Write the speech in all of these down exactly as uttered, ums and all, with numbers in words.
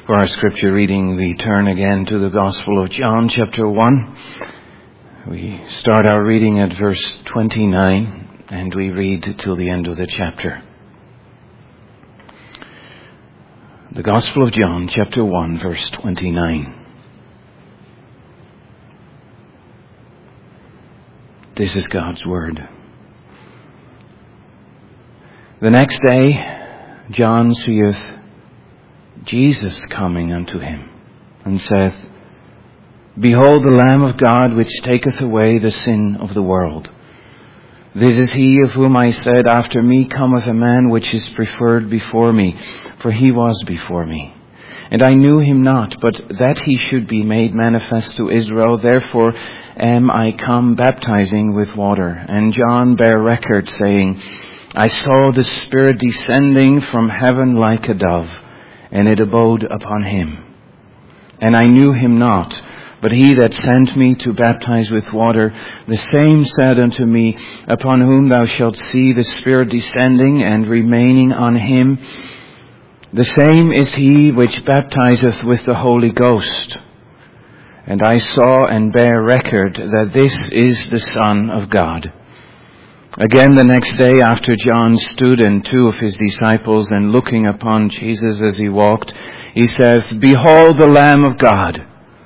For our scripture reading, we turn again to the Gospel of John, chapter one. We start our reading at verse twenty-nine, and we read till the end of the chapter. The Gospel of John, chapter one, verse twenty-nine. This is God's word. The next day, John seeth Jesus coming unto him, and saith, Behold the Lamb of God, which taketh away the sin of the world. This is he of whom I said, After me cometh a man which is preferred before me, for he was before me. And I knew him not, but that he should be made manifest to Israel. Therefore am I come baptizing with water. And John bare record, saying, I saw the Spirit descending from heaven like a dove, and it abode upon him. And I knew him not, but he that sent me to baptize with water, the same said unto me, Upon whom thou shalt see the Spirit descending and remaining on him, the same is he which baptizeth with the Holy Ghost. And I saw and bare record that this is the Son of God. Again the next day after John stood and two of his disciples, and looking upon Jesus as he walked, he saith, Behold the Lamb of God.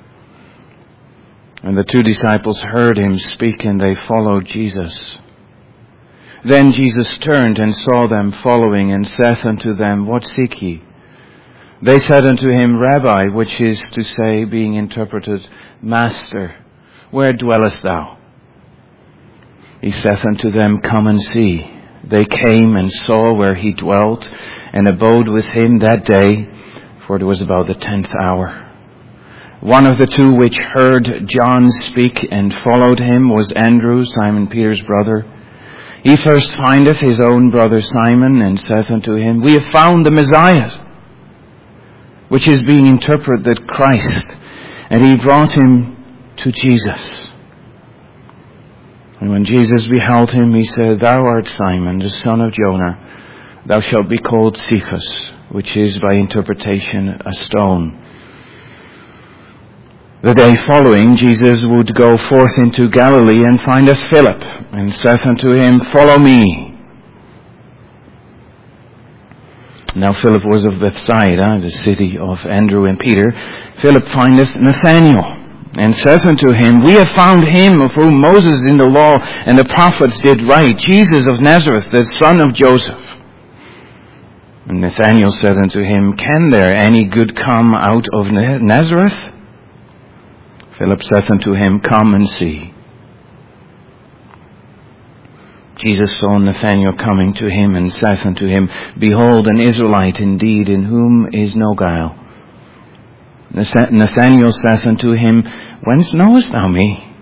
And the two disciples heard him speak, and they followed Jesus. Then Jesus turned and saw them following, and saith unto them, What seek ye? They said unto him, Rabbi, which is to say, being interpreted, Master, where dwellest thou? He saith unto them, Come and see. They came and saw where he dwelt, and abode with him that day, for it was about the tenth hour. One of the two which heard John speak and followed him was Andrew, Simon Peter's brother. He first findeth his own brother Simon, and saith unto him, We have found the Messiah, which is being interpreted Christ. And he brought him to Jesus. And when Jesus beheld him, he said, Thou art Simon, the son of Jonah. Thou shalt be called Cephas, which is by interpretation a stone. The day following, Jesus would go forth into Galilee, and findeth Philip, and saith unto him, Follow me. Now Philip was of Bethsaida, the city of Andrew and Peter. Philip findeth Nathanael, and saith unto him, We have found him of whom Moses in the law and the prophets did write, Jesus of Nazareth, the son of Joseph. And Nathanael said unto him, Can there any good come out of Nazareth? Philip saith unto him, Come and see. Jesus saw Nathanael coming to him, and saith unto him, Behold, an Israelite indeed, in whom is no guile. Nathanael saith unto him, Whence knowest thou me?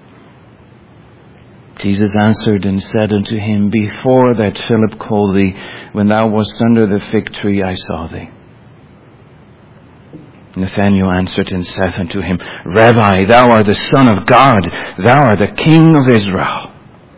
Jesus answered and said unto him, Before that Philip called thee, when thou wast under the fig tree, I saw thee. Nathanael answered and saith unto him, Rabbi, thou art the Son of God, thou art the King of Israel.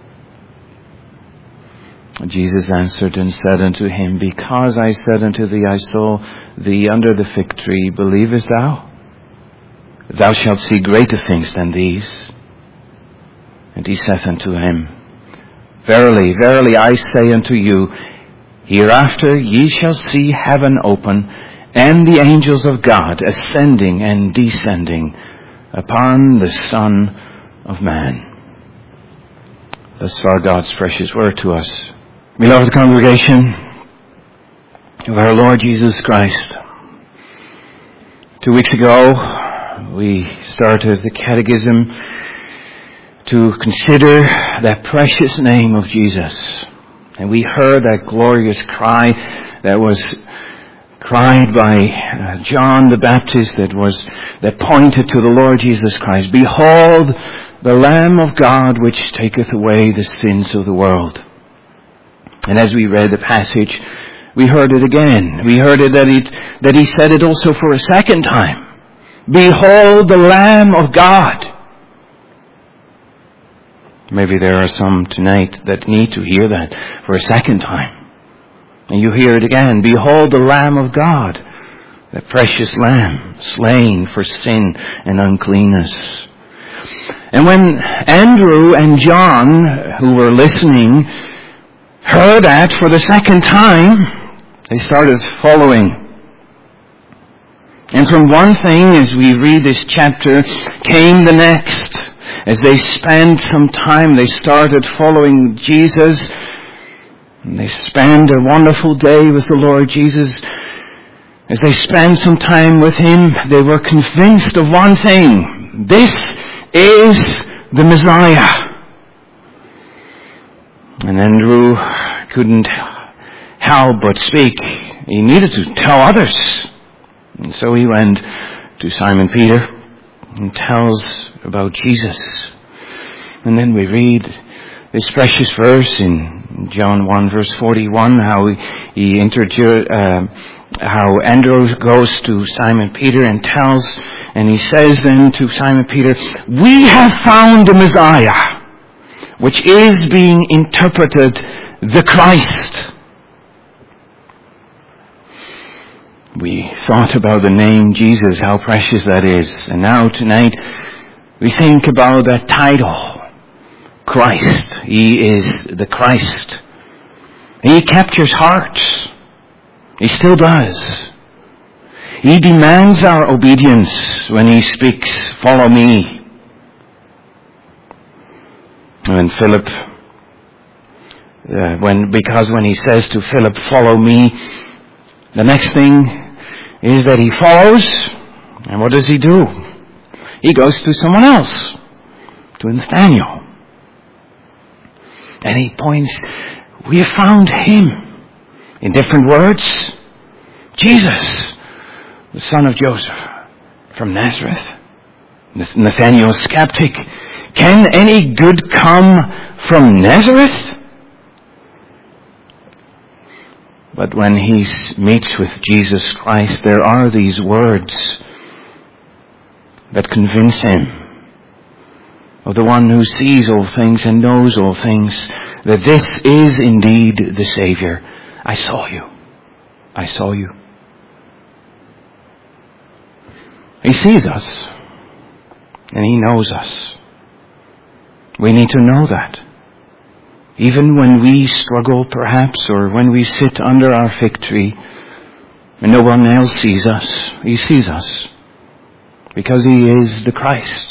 Jesus answered and said unto him, Because I said unto thee, I saw thee under the fig tree, believest thou? Thou shalt see greater things than these. And he saith unto him, Verily, verily, I say unto you, hereafter ye shall see heaven open, and the angels of God ascending and descending upon the Son of Man. Thus far God's precious word to us. Beloved congregation of our Lord Jesus Christ, two weeks ago we started the catechism to consider that precious name of Jesus. And we heard that glorious cry that was cried by uh, John the Baptist that was that pointed to the Lord Jesus Christ. Behold the Lamb of God, which taketh away the sins of the world. And as we read the passage, we heard it again. We heard it that, it that he said it also for a second time. Behold the Lamb of God. Maybe there are some tonight that need to hear that for a second time. And you hear it again. Behold the Lamb of God. the precious lamb slain for sin and uncleanness. And when Andrew and John, who were listening, heard that for the second time, they started following. And from one thing, as we read this chapter, came the next. As they spent some time, they started following Jesus. And they spent a wonderful day with the Lord Jesus. As they spent some time with Him, they were convinced of one thing. This is the Messiah. And Andrew couldn't help but speak. He needed to tell others. And so he went to Simon Peter and tells about Jesus. And then we read this precious verse in John one verse forty-one, how he, he introduced, uh, how Andrew goes to Simon Peter and tells, and he says then to Simon Peter, "We have found the Messiah," which is being interpreted the Christ. We thought about the name Jesus, how precious that is. And now tonight we think about that title, Christ. He is the Christ. He captures hearts. He still does. He demands our obedience when He speaks, "Follow me." When Philip, uh, when because when He says to Philip, "Follow me," the next thing is that he follows, and what does he do? He goes to someone else, to Nathanael. And he points, "We have found Him." In different words, Jesus, the son of Joseph, from Nazareth. Nathanael, skeptic, "Can any good come from Nazareth?" But when he meets with Jesus Christ, there are these words that convince him of the one who sees all things and knows all things, that this is indeed the Savior. "I saw you. I saw you." He sees us, and He knows us. We need to know that. Even when we struggle, perhaps, or when we sit under our fig tree and no one else sees us, He sees us because He is the Christ.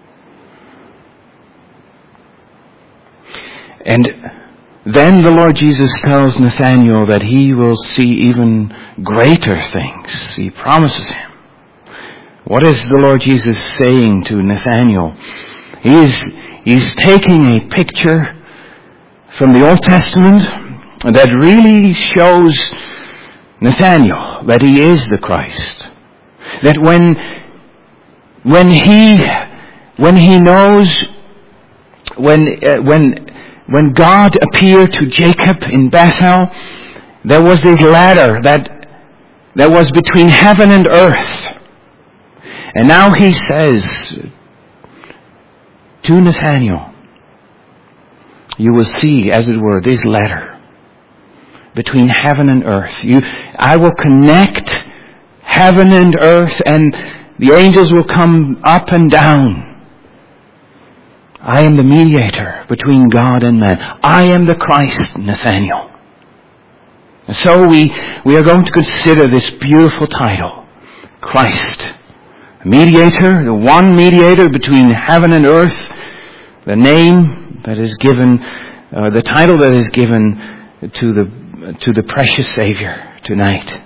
And then the Lord Jesus tells Nathanael that he will see even greater things. He promises him. What is the Lord Jesus saying to Nathanael? He is, he's taking a picture from the Old Testament that really shows Nathanael that he is the Christ. That when when he when he knows when uh, when when God appeared to Jacob in Bethel, there was this ladder that that was between heaven and earth. And now He says to Nathanael, "You will see, as it were, this ladder between heaven and earth. You, I will connect heaven and earth, and the angels will come up and down. I am the mediator between God and man. I am the Christ, Nathanael." And so we, we are going to consider this beautiful title, Christ. Mediator, the one mediator between heaven and earth, the name that is given, uh, the title that is given to the to the precious Savior tonight.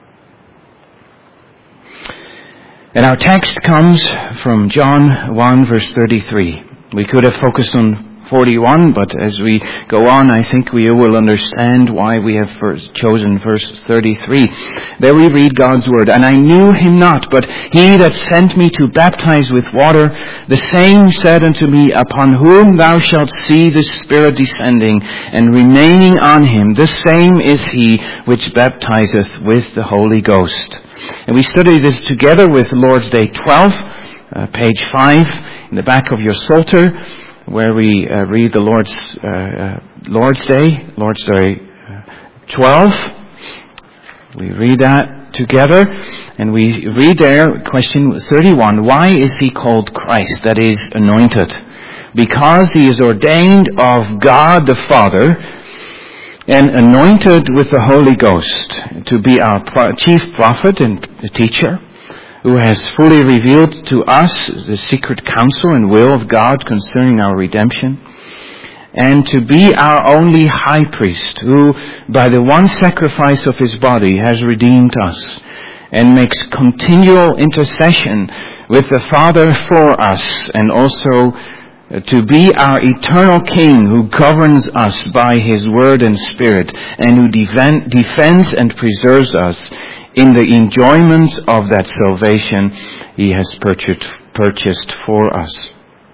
And our text comes from John one verse thirty-three. We could have focused on forty-one, but as we go on, I think we will understand why we have first chosen verse thirty-three. There we read God's word. "And I knew Him not, but He that sent me to baptize with water, the same said unto me, Upon whom thou shalt see the Spirit descending and remaining on Him, the same is He which baptizeth with the Holy Ghost." And we study this together with Lord's Day twelve, uh, page five, in the back of your Psalter, where we uh, read the Lord's uh, uh, Lord's Day, Lord's Day uh, twelve. We read that. together, and we read there, question thirty-one, why is he called Christ, that is, anointed? Because he is ordained of God the Father and anointed with the Holy Ghost to be our pro- chief prophet and teacher, who has fully revealed to us the secret counsel and will of God concerning our redemption, and to be our only high priest, who by the one sacrifice of his body has redeemed us and makes continual intercession with the Father for us, and also to be our eternal King who governs us by his word and spirit, and who defend, defends and preserves us in the enjoyment of that salvation he has purchased, purchased for us.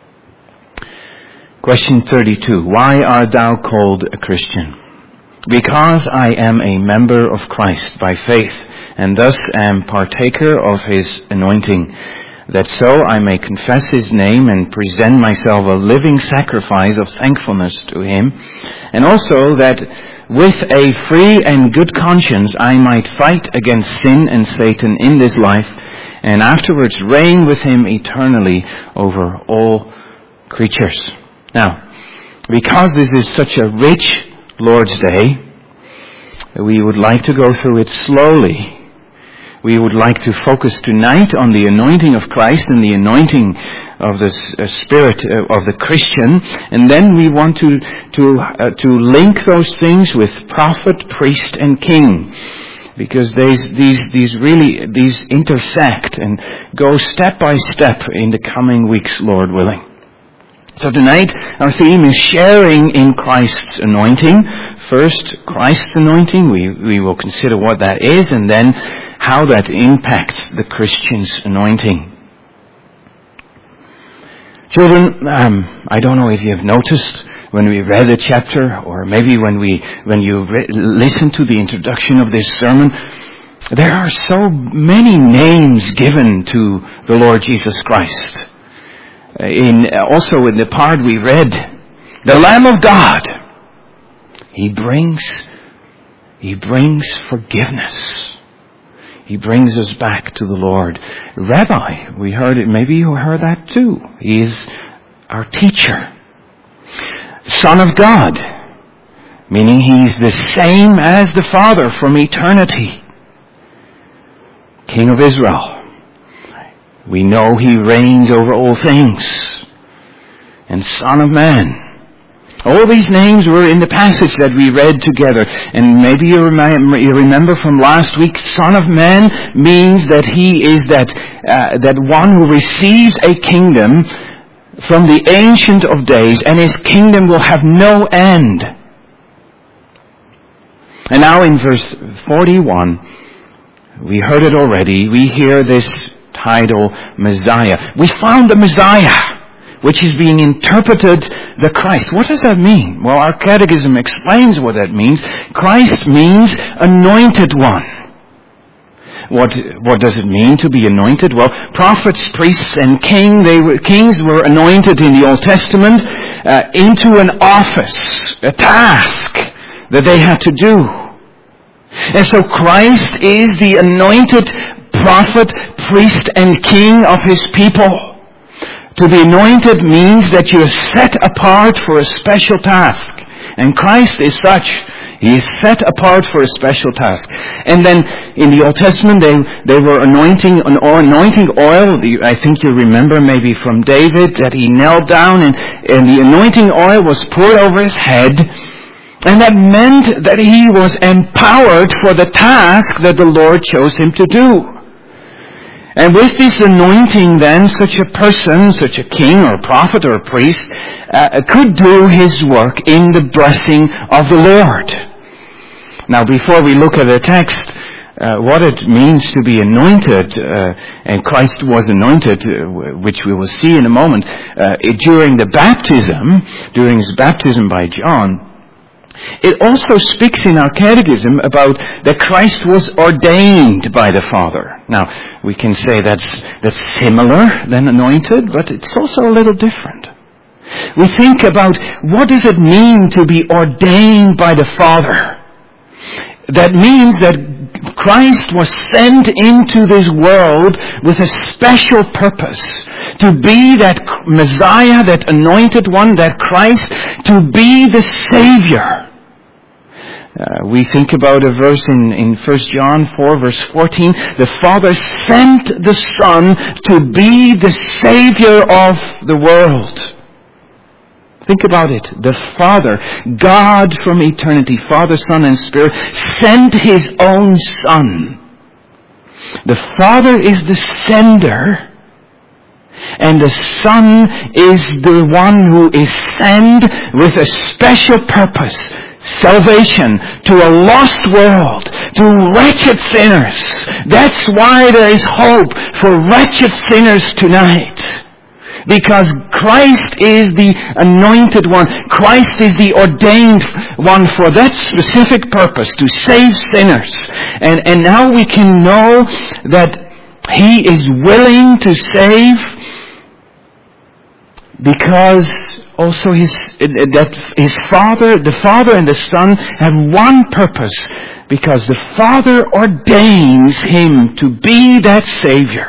Question thirty-two. Why art thou called a Christian? Because I am a member of Christ by faith, and thus am partaker of his anointing, that so I may confess his name and present myself a living sacrifice of thankfulness to him, and also that with a free and good conscience I might fight against sin and Satan in this life, and afterwards reign with him eternally over all creatures. Now, because this is such a rich Lord's Day, we would like to go through it slowly. We would like to focus tonight on the anointing of Christ and the anointing of the uh, Spirit uh, of the Christian, and then we want to to uh, to link those things with prophet, priest, and king, because these these these really these intersect and go step by step in the coming weeks, Lord willing. So tonight our theme is sharing in Christ's anointing. First, Christ's anointing. We we will consider what that is, and then how that impacts the Christian's anointing. Children, um, I don't know if you have noticed when we read the chapter, or maybe when we when you re- listen to the introduction of this sermon, there are so many names given to the Lord Jesus Christ. In also in the part we read, the Lamb of God, He brings, He brings forgiveness. He brings us back to the Lord. Rabbi, we heard it, maybe you heard that too. He is our teacher. Son of God, meaning He's the same as the Father from eternity. King of Israel. We know He reigns over all things. And Son of Man. All these names were in the passage that we read together. And maybe you remember, you remember from last week, Son of Man means that He is that, uh, that one who receives a kingdom from the Ancient of Days, and His kingdom will have no end. And now in verse forty-one, we heard it already, we hear this title, Messiah. We found the Messiah, which is being interpreted the Christ. What does that mean? Well, our catechism explains what that means. Christ means anointed one. What what does it mean to be anointed? Well, prophets, priests, and king, they were, kings were anointed in the Old Testament uh, into an office, a task that they had to do. And so Christ is the anointed prophet, priest, and king of His people. To be anointed means that you are set apart for a special task. And Christ is such. He is set apart for a special task. And then in the Old Testament, they, they were anointing an anointing oil. I think you remember maybe from David that he knelt down and, and the anointing oil was poured over his head. And that meant that he was empowered for the task that the Lord chose him to do. And with this anointing then, such a person, such a king or a prophet or a priest, uh, could do his work in the blessing of the Lord. Now before we look at the text, uh, what it means to be anointed, uh, and Christ was anointed, uh, which we will see in a moment, uh, it, during the baptism, during his baptism by John, it also speaks in our catechism about that Christ was ordained by the Father. Now, we can say that's that's similar than anointed, but it's also a little different. We think about what does it mean to be ordained by the Father? That means that Christ was sent into this world with a special purpose. To be that Messiah, that anointed one, that Christ, to be the Savior. Uh, we think about a verse in, in First John four verse fourteen. The Father sent the Son to be the Savior of the world. Think about it. The Father, God from eternity, Father, Son, and Spirit, sent His own Son. The Father is the sender, and the Son is the one who is sent with a special purpose. Salvation to a lost world, to wretched sinners. That's why there is hope for wretched sinners tonight. Because Christ is the anointed one. Christ is the ordained one for that specific purpose, to save sinners. And, and now we can know that He is willing to save because also his, that his Father, the Father and the Son have one purpose. Because the Father ordains Him to be that Savior.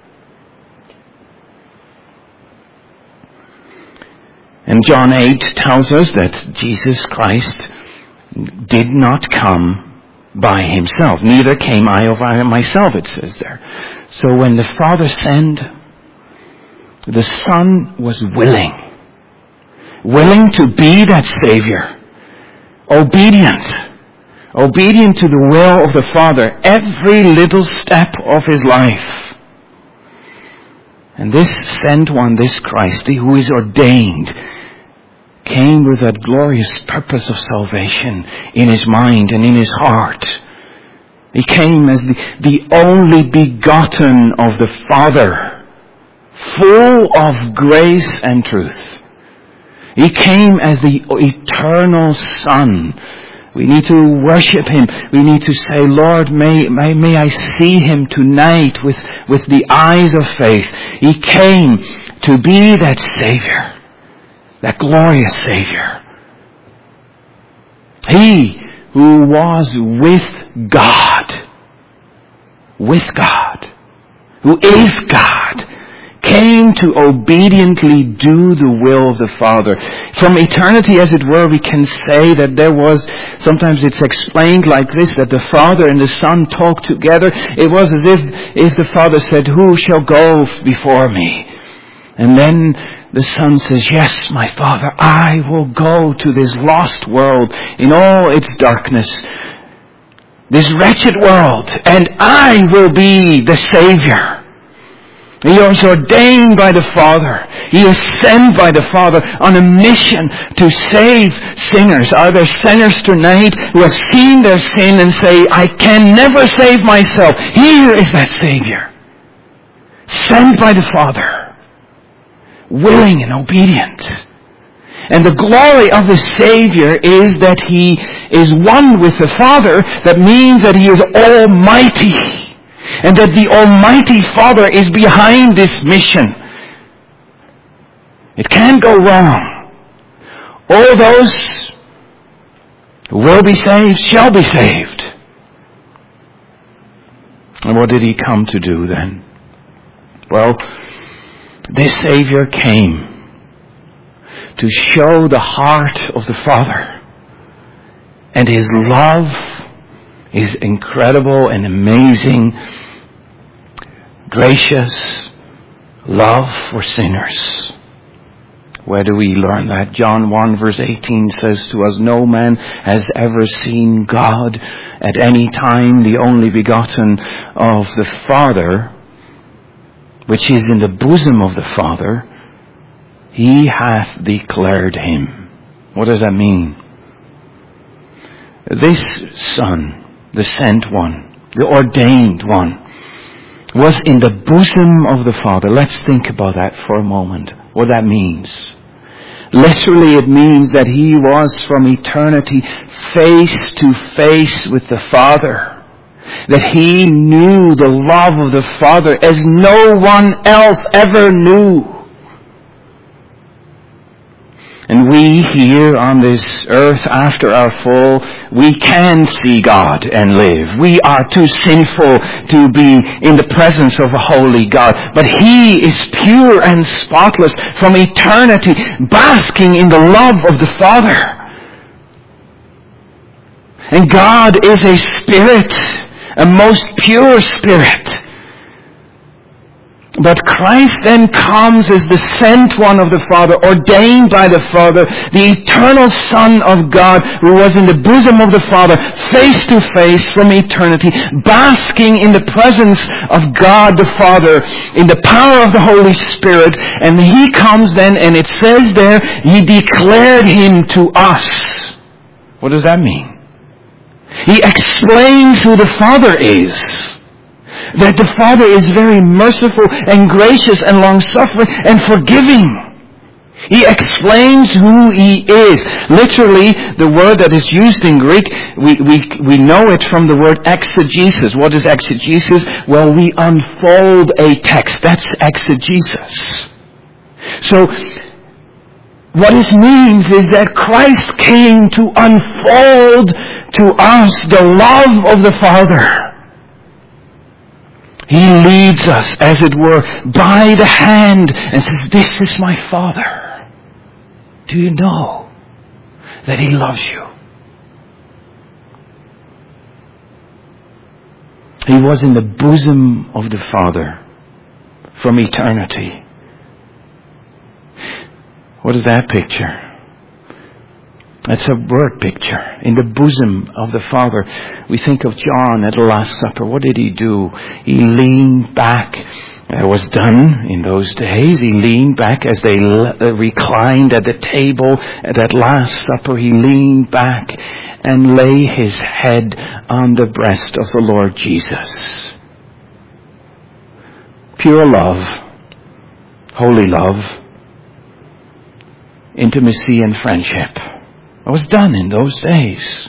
And John eight tells us that Jesus Christ did not come by Himself. Neither came I of myself, it says there. So when the Father sent, the Son was willing. Willing to be that Savior. Obedient. Obedient to the will of the Father. Every little step of His life. And this sent one, this Christ, who is ordained, came with that glorious purpose of salvation in His mind and in His heart. He came as the, the only begotten of the Father, full of grace and truth. He came as the eternal Son. We need to worship Him. We need to say, Lord, may, may, may I see Him tonight with, with the eyes of faith. He came to be that Savior, that glorious Savior. He who was with God, with God, who is God, came to obediently do the will of the Father. From eternity, as it were, we can say that there was, sometimes it's explained like this, that the Father and the Son talked together. It was as if, if the Father said, who shall go before me? And then the Son says, yes, my Father, I will go to this lost world in all its darkness, this wretched world, and I will be the Savior. He is ordained by the Father. He is sent by the Father on a mission to save sinners. Are there sinners tonight who have seen their sin and say, I can never save myself? Here is that Savior. Sent by the Father. Willing and obedient. And the glory of the Savior is that He is one with the Father. That means that He is almighty. And that the Almighty Father is behind this mission. It can't go wrong. All those who will be saved shall be saved. And what did He come to do then? Well, this Savior came to show the heart of the Father. And His love is incredible and amazing, gracious love for sinners. Where do we learn that? John one verse eighteen says to us, no man has ever seen God at any time, the only begotten of the Father, which is in the bosom of the Father, He hath declared Him. What does that mean? This Son, the sent one, the ordained one, was in the bosom of the Father. Let's think about that for a moment, what that means. Literally it means that He was from eternity face to face with the Father. That He knew the love of the Father as no one else ever knew. And we here on this earth after our fall, we can see God and live. We are too sinful to be in the presence of a holy God. But He is pure and spotless from eternity, basking in the love of the Father. And God is a spirit, a most pure spirit. But Christ then comes as the sent one of the Father, ordained by the Father, the eternal Son of God, who was in the bosom of the Father, face to face from eternity, basking in the presence of God the Father, in the power of the Holy Spirit. And He comes then, and it says there, He declared Him to us. What does that mean? He explains who the Father is. That the Father is very merciful and gracious and long-suffering and forgiving. He explains who He is. Literally, the word that is used in Greek, we, we, we know it from the word exegesis. What is exegesis? Well, we unfold a text. That's exegesis. So, what this means is that Christ came to unfold to us the love of the Father. He leads us, as it were, by the hand and says, this is my Father. Do you know that He loves you? He was in the bosom of the Father from eternity. What is that picture? That's a word picture. In the bosom of the Father. We think of John at the Last Supper. What did He do? He leaned back. It was done in those days. He leaned back as they reclined at the table at that Last Supper. He leaned back and lay His head on the breast of the Lord Jesus. Pure love. Holy love. Intimacy and friendship. It was done in those days.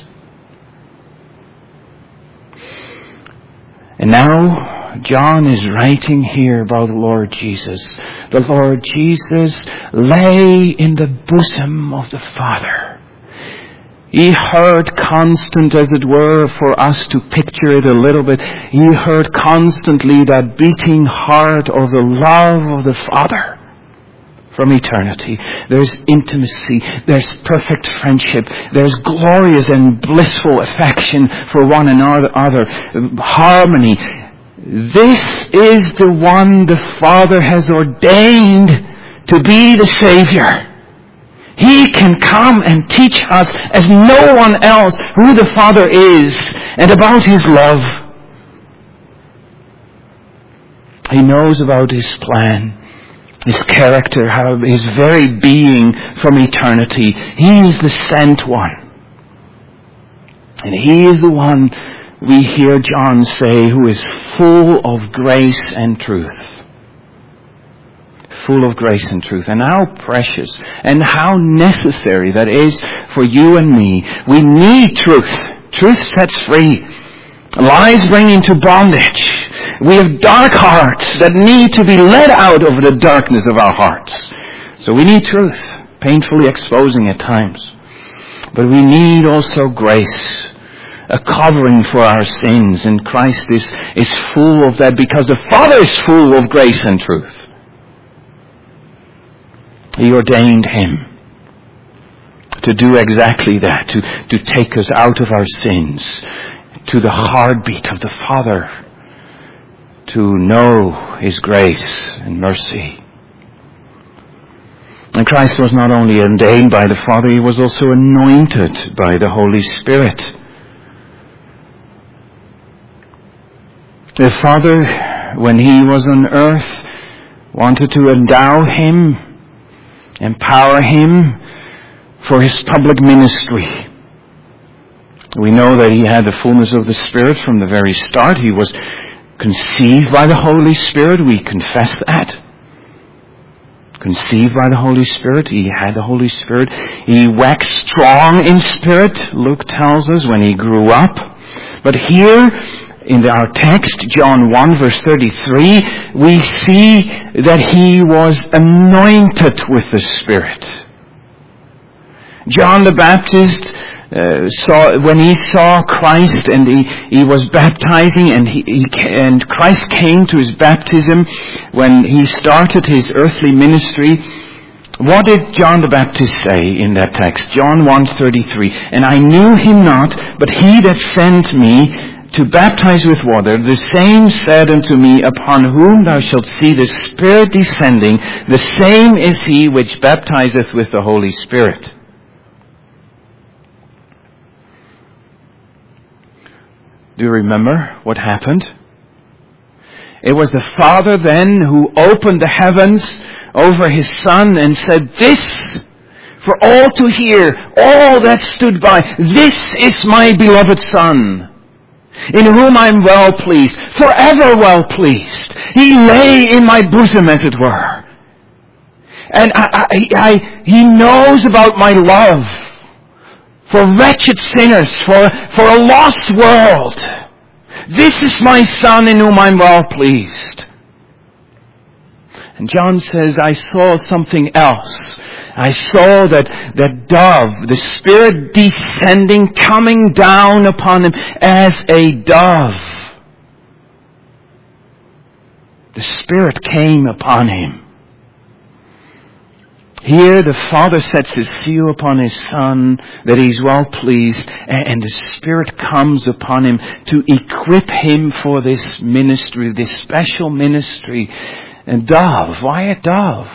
And now, John is writing here about the Lord Jesus. The Lord Jesus lay in the bosom of the Father. He heard constant, as it were, for us to picture it a little bit, He heard constantly that beating heart of the love of the Father. From eternity. There's intimacy. There's perfect friendship. There's glorious and blissful affection for one another. Harmony. This is the one the Father has ordained to be the Savior. He can come and teach us as no one else who the Father is and about His love. He knows about His plan. His character, how His very being from eternity. He is the sent one. And He is the one we hear John say who is full of grace and truth. Full of grace and truth. And how precious and how necessary that is for you and me. We need truth. Truth sets free. Lies bring into bondage. We have dark hearts that need to be let out of the darkness of our hearts. So we need truth, painfully exposing at times. But we need also grace, a covering for our sins. And Christ is, is full of that because the Father is full of grace and truth. He ordained Him to do exactly that, to, to take us out of our sins, to the heartbeat of the Father, to know His grace and mercy. And Christ was not only ordained by the Father, He was also anointed by the Holy Spirit. The Father, when He was on earth, wanted to endow Him, empower Him for His public ministry. We know that He had the fullness of the Spirit from the very start. He was conceived by the Holy Spirit. We confess that. Conceived by the Holy Spirit. He had the Holy Spirit. He waxed strong in spirit, Luke tells us, when He grew up. But here, in our text, John one verse thirty-three, we see that He was anointed with the Spirit. John the Baptist, uh, saw, when he saw Christ and he, he was baptizing and he, he, and Christ came to his baptism when he started his earthly ministry, what did John the Baptist say in that text? John one thirty-three. And I knew him not, but he that sent me to baptize with water, the same said unto me, upon whom thou shalt see the Spirit descending, the same is he which baptizeth with the Holy Spirit. Do you remember what happened? It was the Father then who opened the heavens over His Son and said, this, for all to hear, all that stood by, this is my beloved Son, in whom I am well pleased, forever well pleased. He lay in my bosom, as it were. And I, I, I, He knows about my love for wretched sinners, for, for a lost world. This is my Son in whom I am well pleased. And John says, I saw something else. I saw that, that dove, the Spirit descending, coming down upon him as a dove. The Spirit came upon him. Here the Father sets His seal upon His Son, that He's well pleased, and the Spirit comes upon Him to equip Him for this ministry, this special ministry. And dove, why a dove?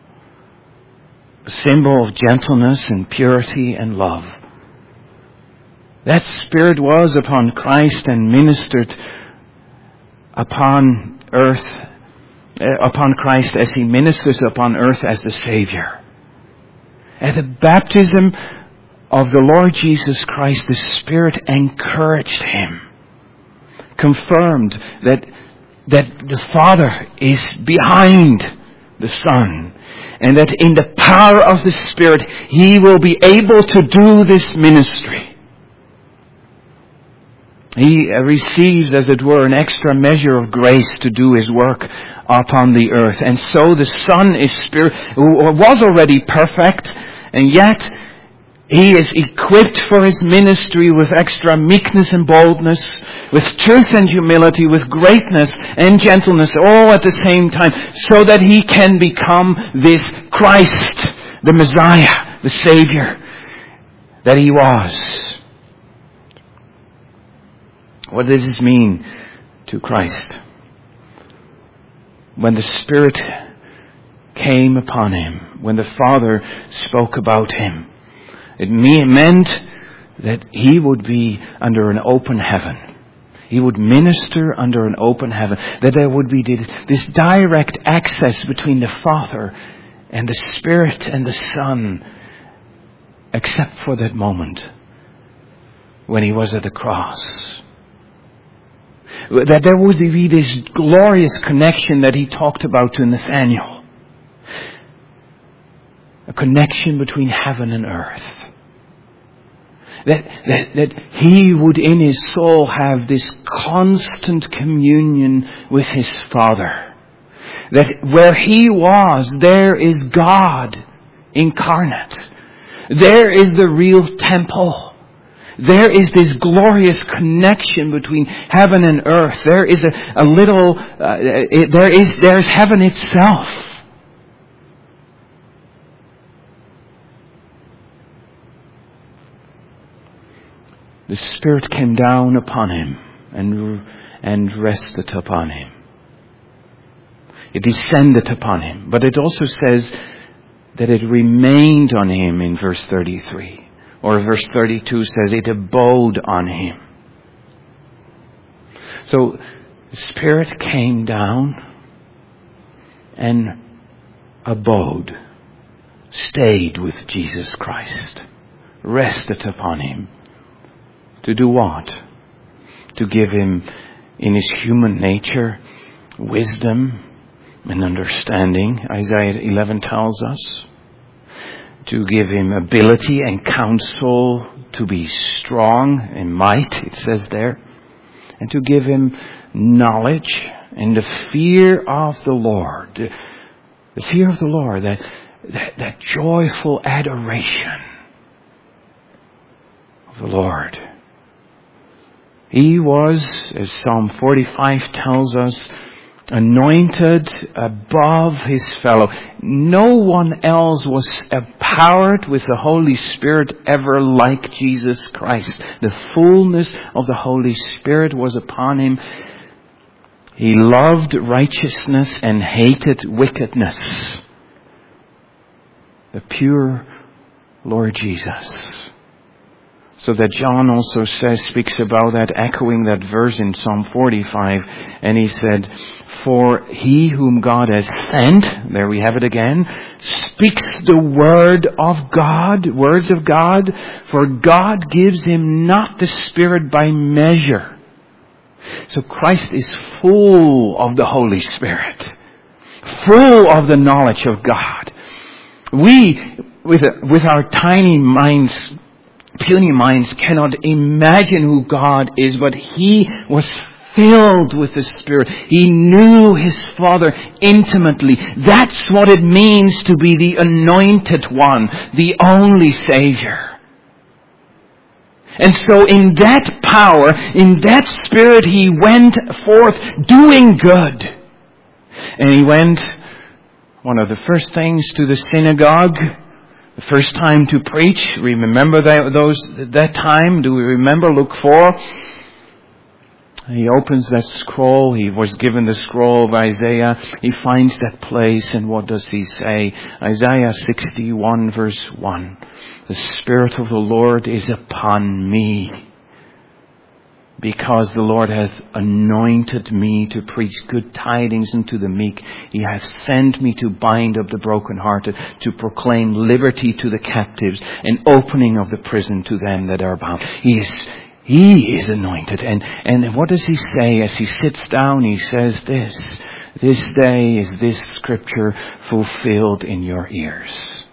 A symbol of gentleness and purity and love. That Spirit was upon Christ and ministered upon earth, upon Christ as He ministers upon earth as the Savior. At the baptism of the Lord Jesus Christ, the Spirit encouraged Him, confirmed that, that the Father is behind the Son, and that in the power of the Spirit, He will be able to do this ministry. He receives, as it were, an extra measure of grace to do His work upon the earth. And so the Son is Spirit, who was already perfect, and yet He is equipped for His ministry with extra meekness and boldness, with truth and humility, with greatness and gentleness, all at the same time, so that He can become this Christ, the Messiah, the Savior that He was. What does this mean to Christ? When the Spirit came upon Him, when the Father spoke about Him, it meant that He would be under an open heaven. He would minister under an open heaven. That there would be this direct access between the Father and the Spirit and the Son, except for that moment when He was at the cross. That there would be this glorious connection that He talked about to Nathanael. A connection between heaven and earth. That, that, that He would in His soul have this constant communion with His Father. That where He was, there is God incarnate. There is the real temple. There is this glorious connection between heaven and earth. There is a, a little, uh, it, there is, there is heaven itself. The Spirit came down upon Him and, and rested upon Him. It descended upon Him. But it also says that it remained on Him in verse thirty-three. Or verse thirty-two says it abode on Him. So the Spirit came down and abode, stayed with Jesus Christ, rested upon Him. To do what? To give Him, in His human nature, wisdom and understanding, Isaiah eleven tells us. To give Him ability and counsel to be strong in might, it says there. And to give Him knowledge and the fear of the Lord. The fear of the Lord, that, that, that joyful adoration of the Lord. He was, as Psalm forty-five tells us, anointed above his fellow. No one else was empowered with the Holy Spirit ever like Jesus Christ. The fullness of the Holy Spirit was upon him. He loved righteousness and hated wickedness. The pure Lord Jesus. So that John also says, speaks about that, echoing that verse in Psalm forty-five. And he said, for he whom God has sent, there we have it again, speaks the word of God, words of God. For God gives him not the Spirit by measure. So Christ is full of the Holy Spirit. Full of the knowledge of God. We, with, with our tiny minds, puny minds, cannot imagine who God is, but he was filled with the Spirit. He knew his Father intimately. That's what it means to be the anointed one, the only Savior. And so in that power, in that Spirit, he went forth doing good. And he went, one of the first things, to the synagogue. The first time to preach. Remember that, those, that time? Do we remember Luke four? He opens that scroll. He was given the scroll of Isaiah. He finds that place, and what does he say? Isaiah sixty-one verse one. The Spirit of the Lord is upon me, because the Lord hath anointed me to preach good tidings unto the meek. He hath sent me to bind up the brokenhearted, to proclaim liberty to the captives, and opening of the prison to them that are bound. He is, he is anointed. And, and what does he say as he sits down? He says this, this day is this scripture fulfilled in your ears.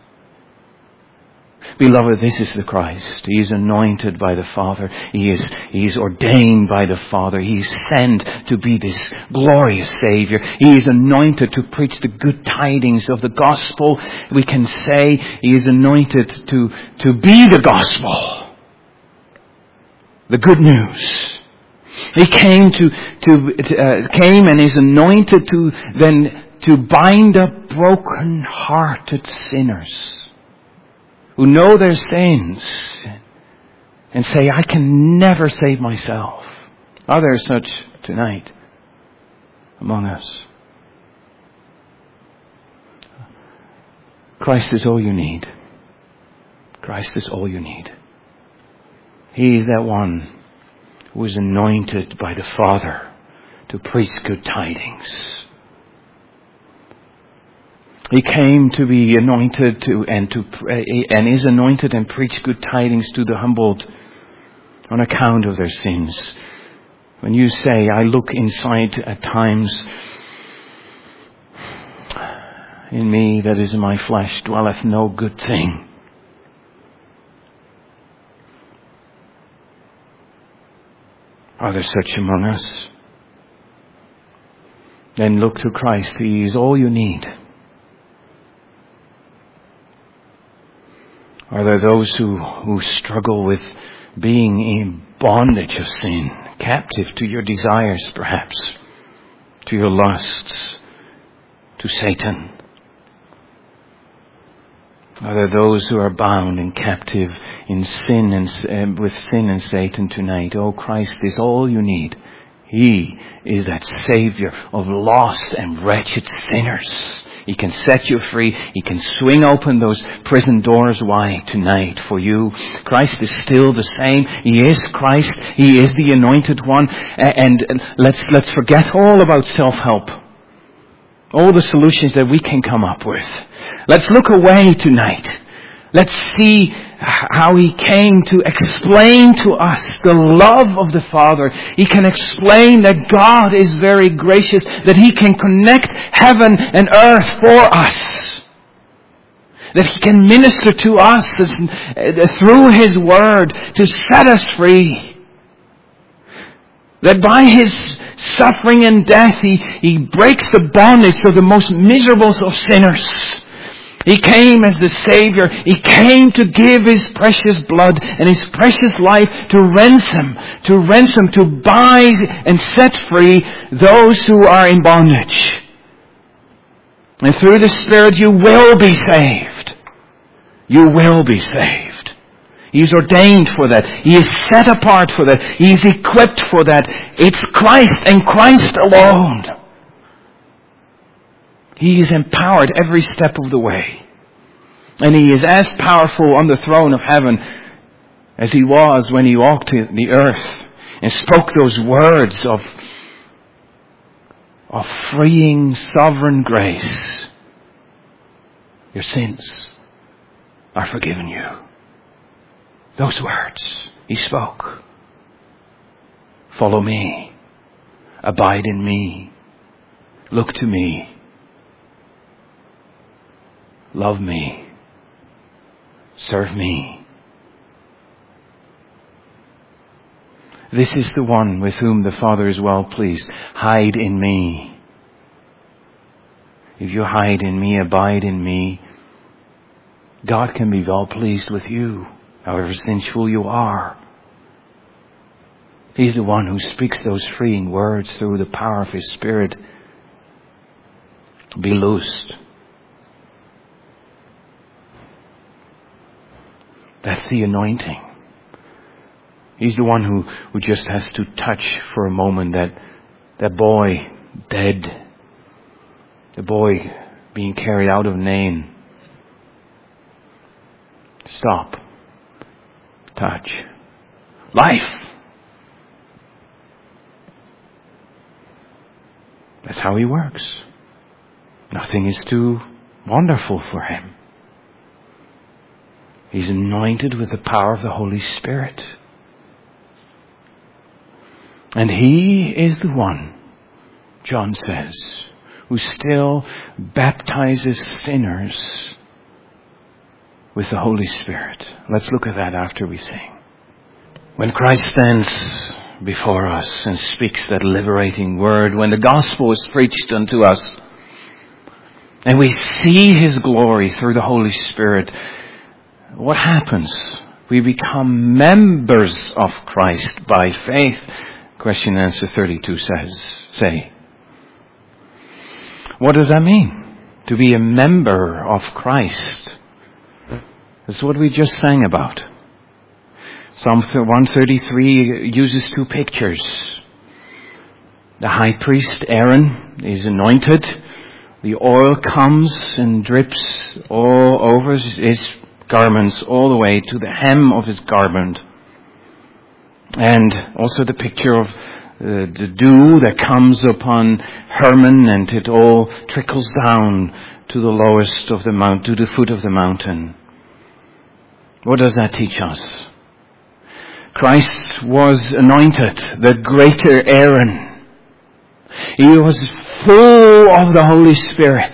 Beloved, this is the Christ. He is anointed by the Father. He is, he is ordained by the Father. He is sent to be this glorious Savior. He is anointed to preach the good tidings of the gospel. We can say he is anointed to, to be the gospel. The good news. He came to, to, uh, came and is anointed to then to bind up broken-hearted sinners who know their sins and say, I can never save myself. Are there such tonight among us? Christ is all you need. Christ is all you need. He is that one who is anointed by the Father to preach good tidings. He came to be anointed to and to and is anointed and preach good tidings to the humbled on account of their sins. When you say, I look inside at times, in me that is in my flesh dwelleth no good thing. Are there such among us? Then look to Christ. He is all you need. Are there those who, who struggle with being in bondage of sin, captive to your desires perhaps, to your lusts, to Satan? Are there those who are bound and captive in sin and uh, with sin and Satan tonight? Oh, Christ is all you need. He is that Savior of lost and wretched sinners. He can set you free. He can swing open those prison doors wide tonight for you. Christ is still the same. He is Christ. He is the anointed one. And let's let's forget all about self-help. All the solutions that we can come up with. Let's look away tonight. Let's see how He came to explain to us the love of the Father. He can explain that God is very gracious, that He can connect heaven and earth for us. That He can minister to us through His Word to set us free. That by His suffering and death, He, he breaks the bondage of the most miserable of sinners. He came as the Savior. He came to give His precious blood and His precious life to ransom, to ransom, to buy and set free those who are in bondage. And through the Spirit you will be saved. You will be saved. He is ordained for that. He is set apart for that. He is equipped for that. It's Christ and Christ alone. He is empowered every step of the way. And He is as powerful on the throne of heaven as He was when He walked the earth and spoke those words of, of freeing sovereign grace. Your sins are forgiven you. Those words He spoke. Follow me. Abide in me. Look to me. Love me. Serve me. This is the one with whom the Father is well pleased. Hide in me. If you hide in me, abide in me, God can be well pleased with you, however sinful you are. He's the one who speaks those freeing words through the power of His Spirit. Be loosed. That's the anointing. He's the one who, who just has to touch for a moment that, that boy dead. The boy being carried out of Nain. Stop. Touch. Life. That's how He works. Nothing is too wonderful for Him. He's anointed with the power of the Holy Spirit. And He is the one, John says, who still baptizes sinners with the Holy Spirit. Let's look at that after we sing. When Christ stands before us and speaks that liberating word, when the gospel is preached unto us, and we see His glory through the Holy Spirit, what happens? We become members of Christ by faith. Question and answer thirty-two says, say. What does that mean? To be a member of Christ. That's what we just sang about. Psalm one thirty-three uses two pictures. The high priest Aaron is anointed. The oil comes and drips all over his garments, all the way to the hem of his garment. And also the picture of uh, the dew that comes upon Hermon, and it all trickles down to the lowest of the mount, to the foot of the mountain. What does that teach us? Christ was anointed, the greater Aaron. He was full of the Holy Spirit.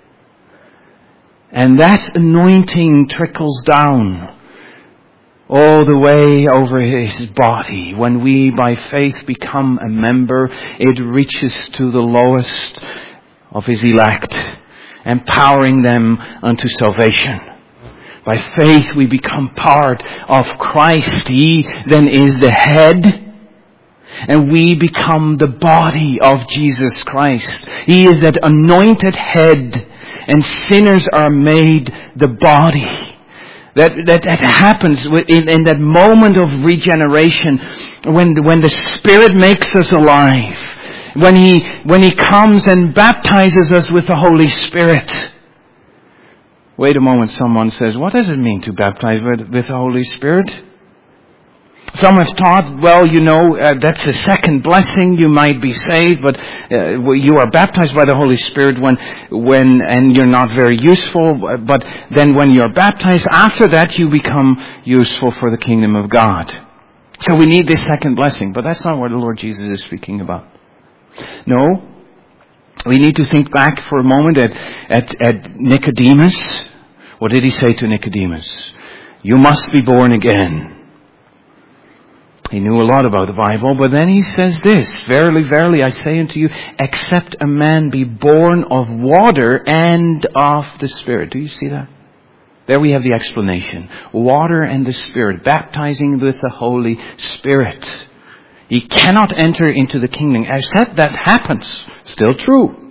And that anointing trickles down all the way over His body. When we by faith become a member, it reaches to the lowest of His elect, empowering them unto salvation. By faith we become part of Christ. He then is the head, and we become the body of Jesus Christ. He is that anointed head, and sinners are made the body. That, that, that happens in, in that moment of regeneration, when, when the Spirit makes us alive. When He, when He comes and baptizes us with the Holy Spirit. Wait a moment, someone says, what does it mean to baptize with, with the Holy Spirit? Some have taught, well, you know, uh, that's a second blessing. You might be saved, but uh, you are baptized by the Holy Spirit when, when, and you're not very useful. But then when you're baptized, after that you become useful for the kingdom of God. So we need this second blessing, but that's not what the Lord Jesus is speaking about. No, we need to think back for a moment at, at, at Nicodemus. What did He say to Nicodemus? You must be born again. He knew a lot about the Bible, but then he says this, verily, verily, I say unto you, except a man be born of water and of the Spirit. Do you see that? There we have the explanation. Water and the Spirit, baptizing with the Holy Spirit. He cannot enter into the kingdom. Except that happens. Still true.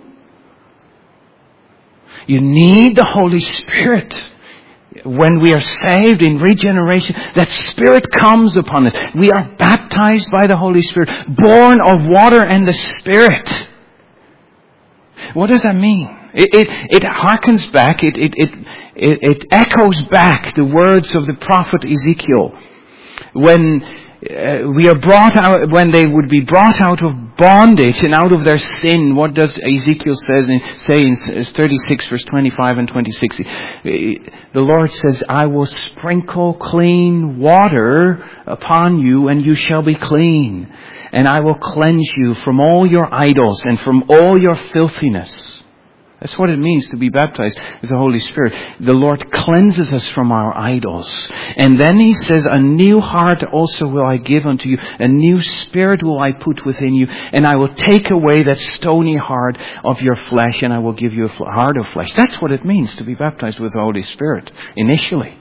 You need the Holy Spirit. When we are saved in regeneration, that Spirit comes upon us. We are baptized by the Holy Spirit, born of water and the Spirit. What does that mean? It, it, it harkens back, it, it, it, it, it echoes back the words of the prophet Ezekiel. When uh, we are brought out, when they would be brought out of bondage and out of their sin, what does Ezekiel says in, say in thirty-six verse twenty-five and twenty-six? The Lord says, I will sprinkle clean water upon you and you shall be clean. And I will cleanse you from all your idols and from all your filthiness. That's what it means to be baptized with the Holy Spirit. The Lord cleanses us from our idols. And then He says, a new heart also will I give unto you. A new spirit will I put within you. And I will take away that stony heart of your flesh. And I will give you a heart of flesh. That's what it means to be baptized with the Holy Spirit initially.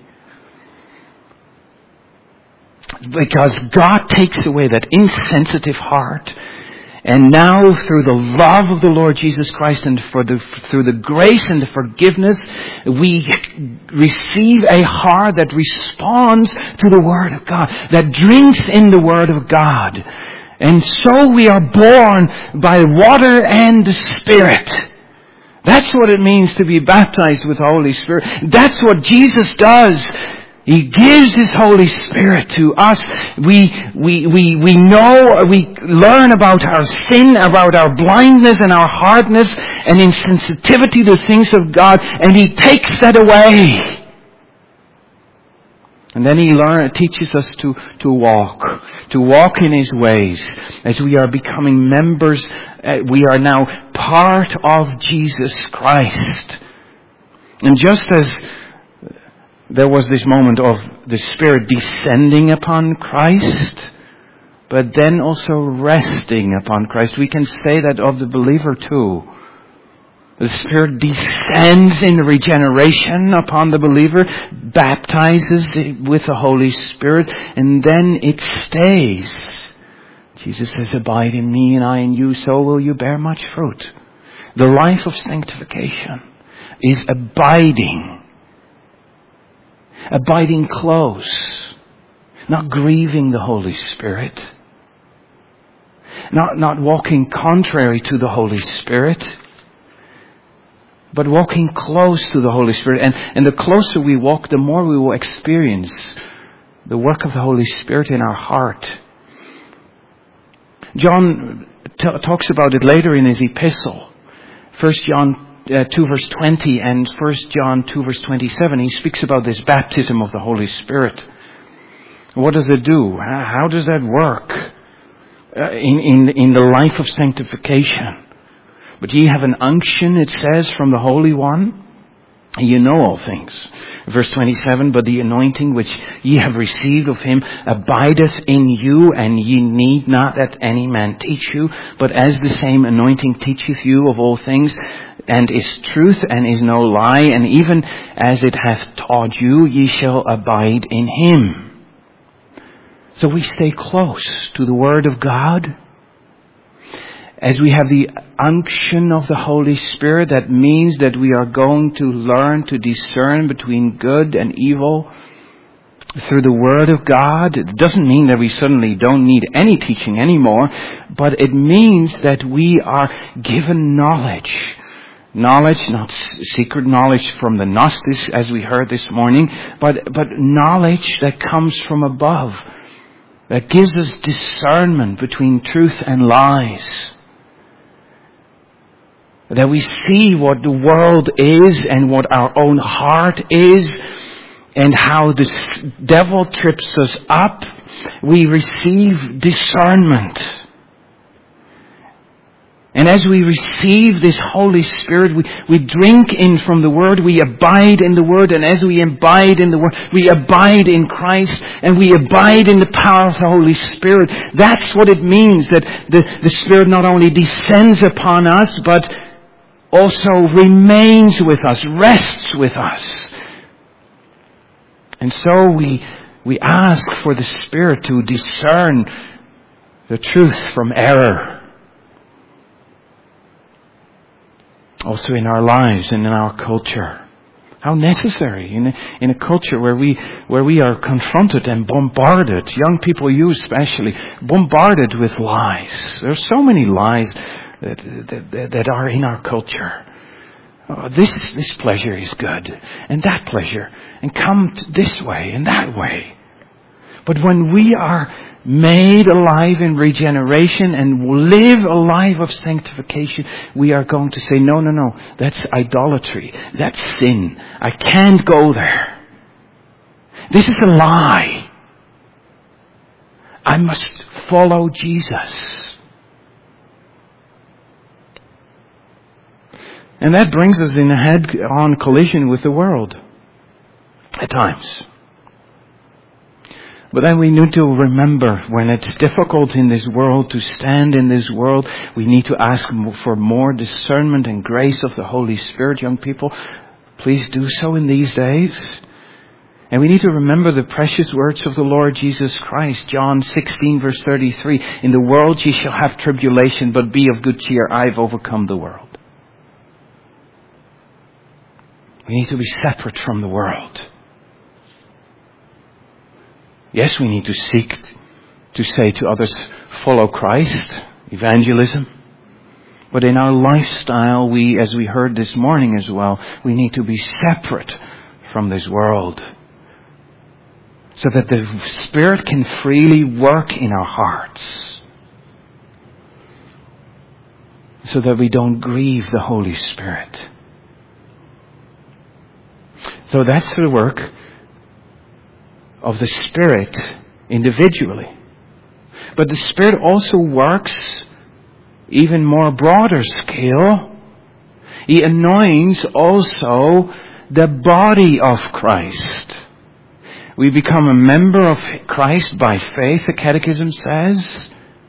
Because God takes away that insensitive heart. And now, through the love of the Lord Jesus Christ and for the, through the grace and the forgiveness, we receive a heart that responds to the Word of God, that drinks in the Word of God. And so we are born by water and the Spirit. That's what it means to be baptized with the Holy Spirit. That's what Jesus does. He gives His Holy Spirit to us. We, we, we, we know, we learn about our sin, about our blindness and our hardness and insensitivity to things of God, and He takes that away. And then He learn, teaches us to, to walk, to walk in His ways. As we are becoming members, uh, we are now part of Jesus Christ. And just as there was this moment of the Spirit descending upon Christ, but then also resting upon Christ. We can say that of the believer too. The Spirit descends in regeneration upon the believer, baptizes with the Holy Spirit, and then it stays. Jesus says, abide in me and I in you, so will you bear much fruit. The life of sanctification is abiding. Abiding close, not grieving the Holy Spirit, not, not walking contrary to the Holy Spirit, but walking close to the Holy Spirit. And, and the closer we walk, the more we will experience the work of the Holy Spirit in our heart. John t- talks about it later in his epistle. First John Uh, two verse twenty and First John two verse twenty-seven, he speaks about this baptism of the Holy Spirit. What does it do? How does that work uh, in, in, in the life of sanctification? But ye have an unction, it says, from the Holy One. You know all things. Verse twenty-seven, but the anointing which ye have received of Him abideth in you, and ye need not that any man teach you, but as the same anointing teacheth you of all things, and is truth and is no lie, and even as it hath taught you, ye shall abide in Him. So we stay close to the Word of God. As we have the unction of the Holy Spirit, that means that we are going to learn to discern between good and evil through the Word of God. It doesn't mean that we suddenly don't need any teaching anymore, but it means that we are given knowledge. Knowledge, not secret knowledge from the Gnostics, as we heard this morning, but, but knowledge that comes from above, that gives us discernment between truth and lies. That we see what the world is and what our own heart is, and how the devil trips us up. We receive discernment. And as we receive this Holy Spirit, we, we drink in from the Word, we abide in the Word, and as we abide in the Word, we abide in Christ, and we abide in the power of the Holy Spirit. That's what it means, that the, the Spirit not only descends upon us, but also remains with us, rests with us. And so we, we ask for the Spirit to discern the truth from error. Also in our lives and in our culture. How necessary in a, in a culture where we where we are confronted and bombarded, young people, you especially, bombarded with lies. There are so many lies that that, that are in our culture. Oh, this this pleasure is good, and that pleasure, and come this way and that way. But when we are made alive in regeneration and live a life of sanctification, we are going to say, no, no, no, that's idolatry. That's sin. I can't go there. This is a lie. I must follow Jesus. And that brings us in a head-on collision with the world at times. But then we need to remember, when it's difficult in this world to stand in this world, we need to ask for more discernment and grace of the Holy Spirit. Young people, please do so in these days. And we need to remember the precious words of the Lord Jesus Christ. John sixteen verse thirty-three. In the world ye shall have tribulation, but be of good cheer. I've overcome the world. We need to be separate from the world. Yes, we need to seek to say to others, follow Christ, evangelism. But in our lifestyle, we, as we heard this morning as well, we need to be separate from this world. So that the Spirit can freely work in our hearts. So that we don't grieve the Holy Spirit. So that's the work of the Spirit individually. But the Spirit also works even more broader scale. He anoints also the body of Christ. We become a member of Christ by faith, the Catechism says.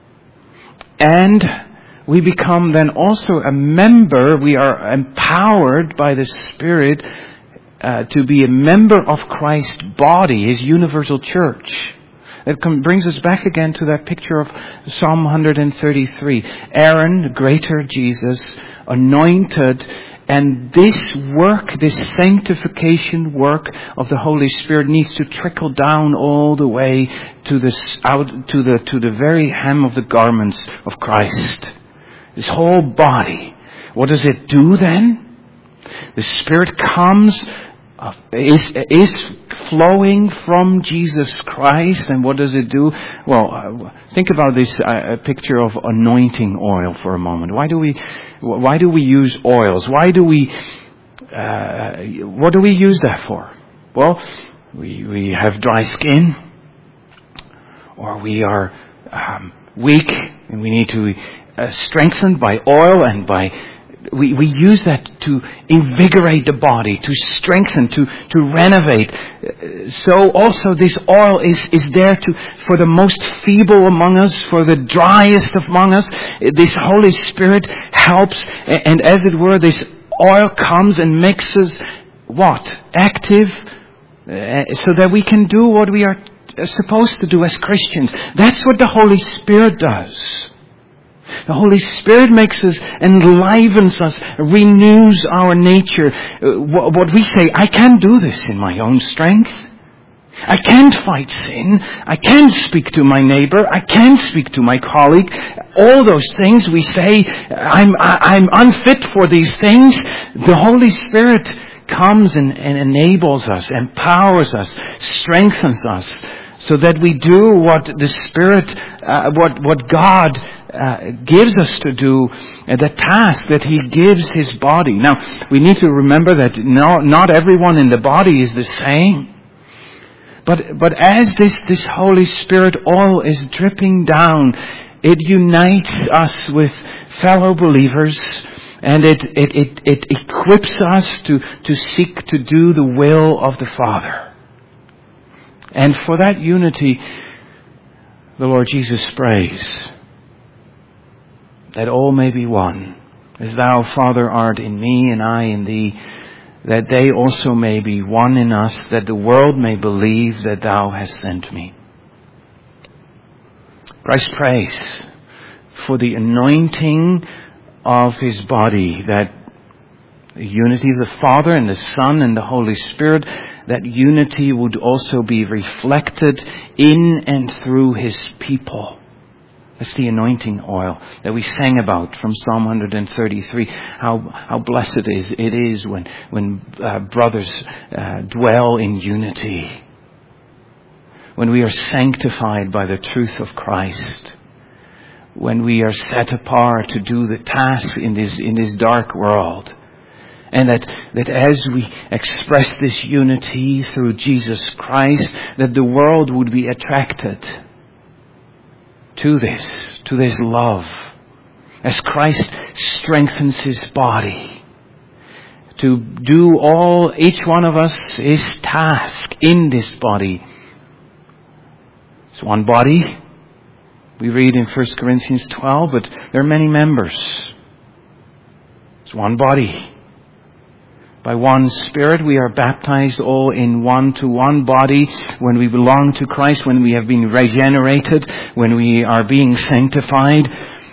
And we become then also a member, we are empowered by the Spirit Uh, to be a member of Christ's body, His universal church. It com- brings us back again to that picture of Psalm one thirty-three. Aaron, the greater Jesus, anointed, and this work, this sanctification work of the Holy Spirit needs to trickle down all the way to this out to the to the very hem of the garments of Christ. This whole body. What does it do then? The Spirit comes, uh, is, is flowing from Jesus Christ. And what does it do? Well, uh, think about this uh, picture of anointing oil for a moment. Why do we, why do we use oils? Why do we, uh, what do we use that for? Well, we, we have dry skin, or we are um, weak, and we need to uh, strengthen by oil and by We, we use that to invigorate the body, to strengthen, to, to renovate. So also this oil is, is there to, for the most feeble among us, for the driest among us. This Holy Spirit helps, and as it were, this oil comes and makes us what? Active, so that we can do what we are supposed to do as Christians. That's what the Holy Spirit does. The Holy Spirit makes us, enlivens us, renews our nature. What we say, I can't do this in my own strength. I can't fight sin. I can't speak to my neighbor. I can't speak to my colleague. All those things we say, I'm, I'm unfit for these things. The Holy Spirit comes and, and enables us, empowers us, strengthens us, so that we do what the Spirit, uh, what, what God Uh, gives us to do, uh, the task that He gives His body. Now, we need to remember that no, not everyone in the body is the same. But but as this, this Holy Spirit oil is dripping down, It unites us with fellow believers, and it, it, it, it equips us to, to seek to do the will of the Father. And for that unity, the Lord Jesus prays that all may be one, as thou, Father, art in me and I in thee, that they also may be one in us, that the world may believe that thou hast sent me. Christ prays for the anointing of his body, that the unity of the Father and the Son and the Holy Spirit, that unity would also be reflected in and through his people. That's the anointing oil that we sang about from Psalm one thirty-three. How how blessed it is it is when when uh, brothers uh, dwell in unity. When we are sanctified by the truth of Christ. When we are set apart to do the task in this in this dark world. And that, that as we express this unity through Jesus Christ, that the world would be attracted to this, to this love. As Christ strengthens his body to do all, each one of us, his task in this body. It's one body. We read in First Corinthians twelve, but there are many members. It's one body. By one Spirit we are baptized all in one to one body when we belong to Christ, when we have been regenerated, when we are being sanctified.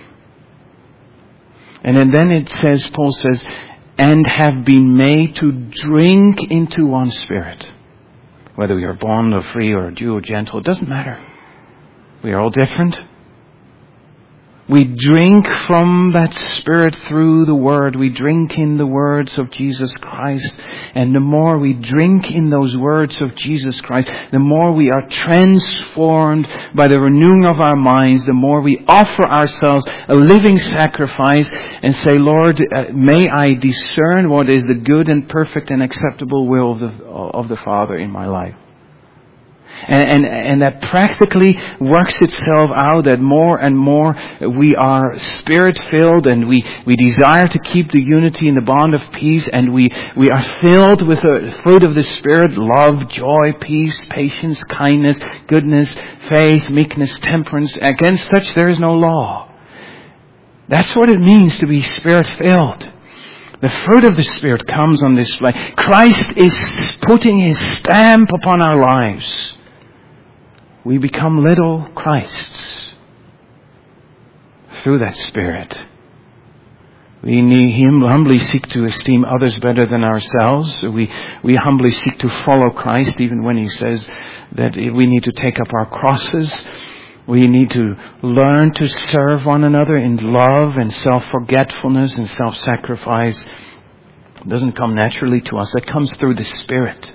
And then it says, Paul says, and have been made to drink into one Spirit. Whether we are bond or free or Jew or Gentile, it doesn't matter. We are all different. We drink from that Spirit through the Word. We drink in the words of Jesus Christ. And the more we drink in those words of Jesus Christ, the more we are transformed by the renewing of our minds, the more we offer ourselves a living sacrifice and say, Lord, uh, may I discern what is the good and perfect and acceptable will of the, of the Father in my life. And, and, and that practically works itself out, that more and more we are Spirit-filled and we, we desire to keep the unity in the bond of peace, and we, we are filled with the fruit of the Spirit, love, joy, peace, patience, kindness, goodness, faith, meekness, temperance. Against such there is no law. That's what it means to be Spirit-filled. The fruit of the Spirit comes on display. Christ is putting his stamp upon our lives. We become little Christs through that Spirit. We need him, humbly seek to esteem others better than ourselves. We, we humbly seek to follow Christ, even when he says that we need to take up our crosses. We need to learn to serve one another in love and self-forgetfulness and self-sacrifice. It doesn't come naturally to us. It comes through the Spirit.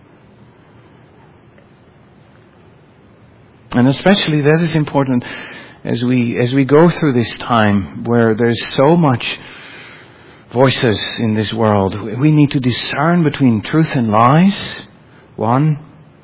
And especially that is important as we as we go through this time where there's so much voices in this world. We need to discern between truth and lies, one.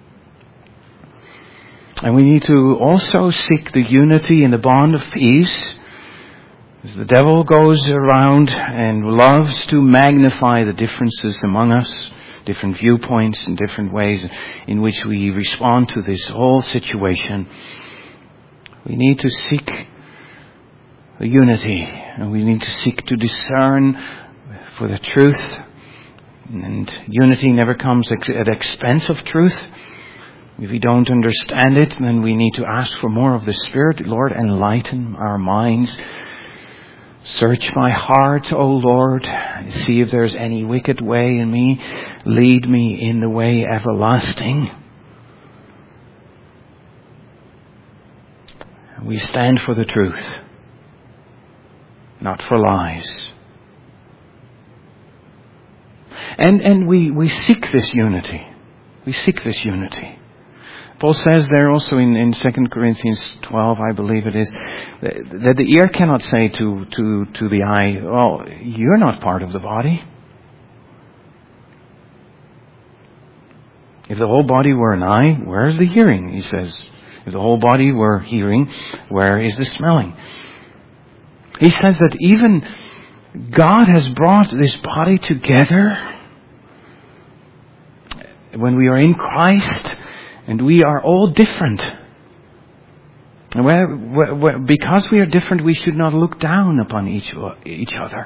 And we need to also seek the unity in the bond of peace. As the devil goes around and loves to magnify the differences among us, different viewpoints and different ways in which we respond to this whole situation. We need to seek a unity, and we need to seek to discern for the truth. And unity never comes at the expense of truth. If we don't understand it, then we need to ask for more of the Spirit. Lord, enlighten our minds. Search my heart, O Lord, and see if there's any wicked way in me. Lead me in the way everlasting. We stand for the truth, not for lies. And and we, we seek this unity. We seek this unity. Paul says there also in, in Second Corinthians twelve, I believe it is, that the ear cannot say to, to, to the eye, well, you're not part of the body. If the whole body were an eye, where's the hearing, he says. If the whole body were hearing, where is the smelling? He says that even God has brought this body together when we are in Christ, and we are all different. And where, where, where, because we are different, we should not look down upon each, each other.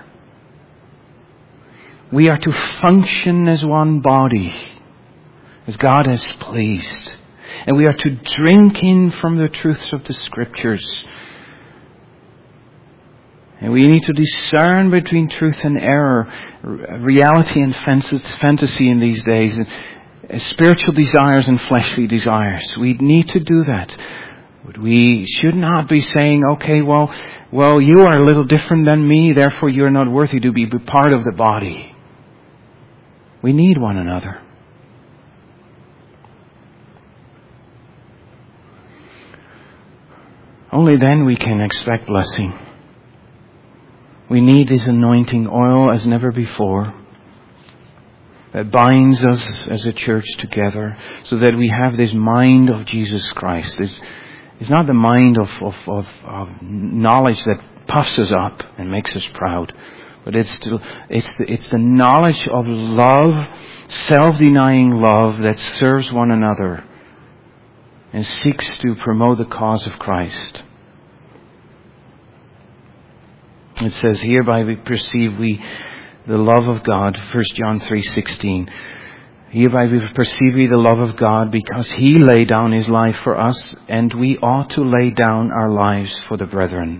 We are to function as one body, as God has pleased. And we are to drink in from the truths of the Scriptures. And we need to discern between truth and error, reality and fantasy in these days, and spiritual desires and fleshly desires. We need to do that. But we should not be saying, okay, well, well, you are a little different than me, therefore you're not worthy to be part of the body. We need one another. Only then we can expect blessing. We need this anointing oil as never before, that binds us as a church together, so that we have this mind of Jesus Christ. This is not the mind of, of, of, of knowledge that puffs us up and makes us proud, but it's the, it's the, it's the knowledge of love, self-denying love that serves one another and seeks to promote the cause of Christ. It says, hereby we perceive we the love of God, First John three sixteen. Hereby we perceive we the love of God, because He laid down His life for us, and we ought to lay down our lives for the brethren.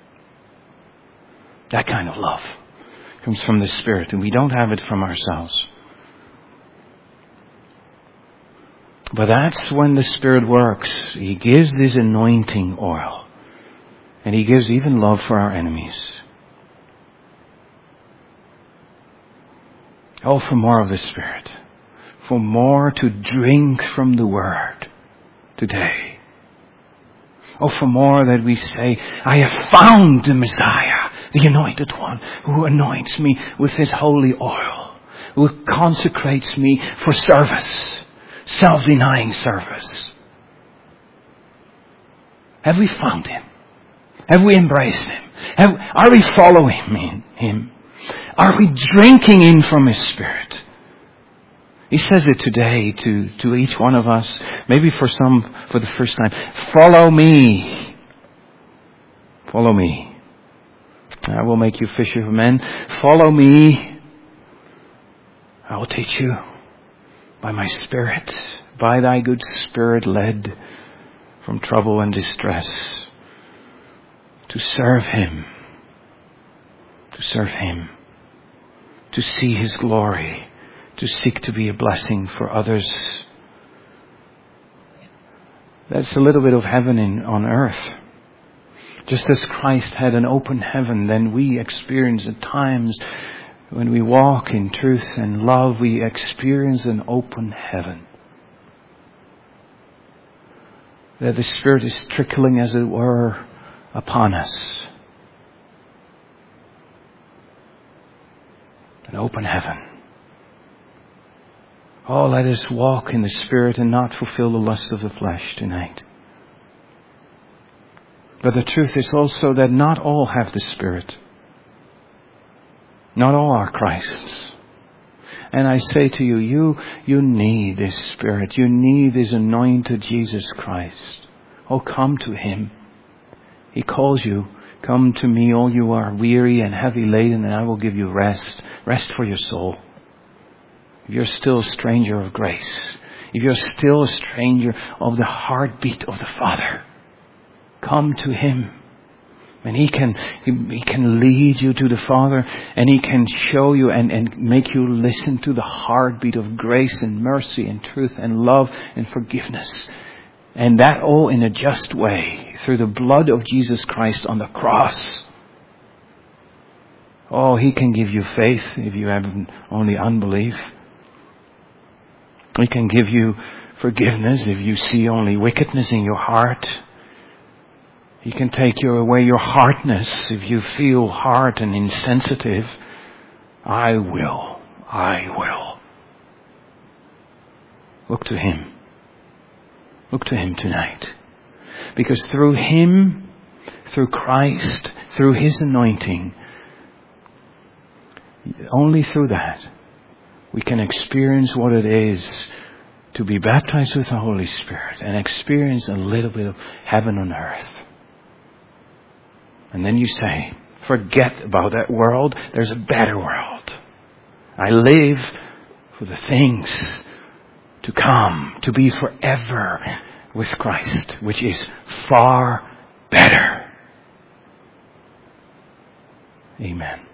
That kind of love comes from the Spirit, and we don't have it from ourselves. But that's when the Spirit works. He gives this anointing oil, and He gives even love for our enemies. Oh, for more of the Spirit. For more to drink from the Word today. Oh, for more that we say, I have found the Messiah, the Anointed One, who anoints me with His holy oil, who consecrates me for service, self-denying service. Have we found Him? Have we embraced Him? Have, are we following Him? Are we drinking in from His Spirit? He says it today to, to each one of us, maybe for some for the first time. Follow me. Follow me. I will make you fishers of men. Follow me. I will teach you by my Spirit, by thy good Spirit led from trouble and distress, to serve Him. To serve Him. To see His glory. To seek to be a blessing for others. That's a little bit of heaven in, on earth. Just as Christ had an open heaven, then we experience at times when we walk in truth and love, we experience an open heaven. That the Spirit is trickling, as it were, upon us. An open heaven. Oh, let us walk in the Spirit and not fulfill the lust of the flesh tonight. But the truth is also that not all have the Spirit. Not all are Christ's. And I say to you, you, you need this Spirit. You need this anointed Jesus Christ. Oh, come to Him. He calls you, come to me, all you are weary and heavy laden, and I will give you rest. Rest for your soul. If you're still a stranger of grace, if you're still a stranger of the heartbeat of the Father, come to Him. And He can, he, he can lead you to the Father, and He can show you and, and make you listen to the heartbeat of grace and mercy and truth and love and forgiveness. And that all in a just way, through the blood of Jesus Christ on the cross. Oh, He can give you faith if you have only unbelief. He can give you forgiveness if you see only wickedness in your heart. He can take you away your hardness if you feel hard and insensitive. I will. I will. Look to Him. Look to Him tonight. Because through Him, through Christ, through His anointing, only through that, we can experience what it is to be baptized with the Holy Spirit and experience a little bit of heaven on earth. And then you say, forget about that world. There's a better world. I live for the things to come, to be forever with Christ, which is far better. Amen.